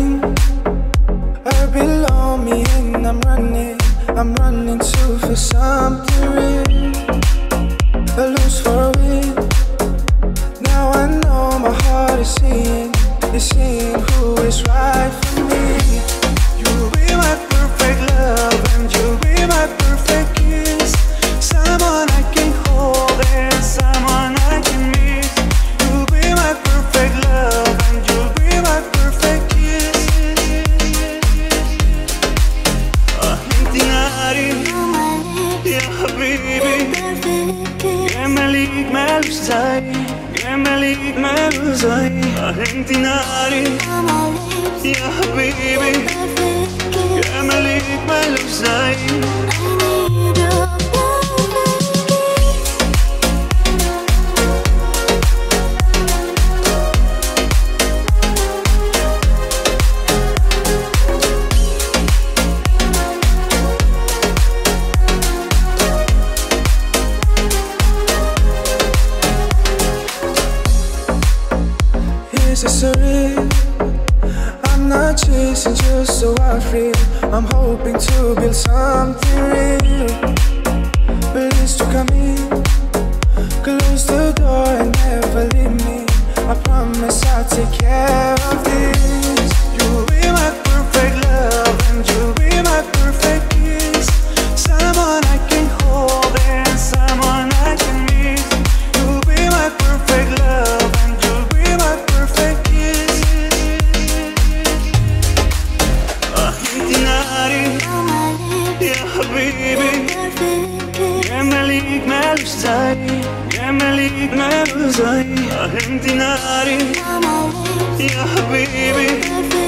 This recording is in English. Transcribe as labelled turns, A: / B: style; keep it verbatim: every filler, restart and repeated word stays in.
A: coming. Right below me and I'm running, I'm running to feel something real. A lose for a win. Now I know my heart is seeing, is seeing who is right for me. You'll be my perfect love and you'll be my perfect kiss. Someone I can hold and someone I can miss. You'll be my perfect love and you'll be my perfect kiss. انتي ناري يا حبيبي، جمالك مالوش زي، جمالك مالوش زي. انتي ناري يا حبيبي، جمالك مالوش زي. Is this a real? I'm not chasing just so I feel. I'm hoping to build something real. Please to come in, close the door and never leave me. I promise I'll take care of this. You'll be my perfect love and you'll be my perfect kiss. Someone I can hold and someone I can miss. You'll be my perfect love and you'll be my perfect kiss. انتي ناري يا حبيبي، جمالك مالوش زي، جمالك مالوش زي. انتي ناري يا حبيبي.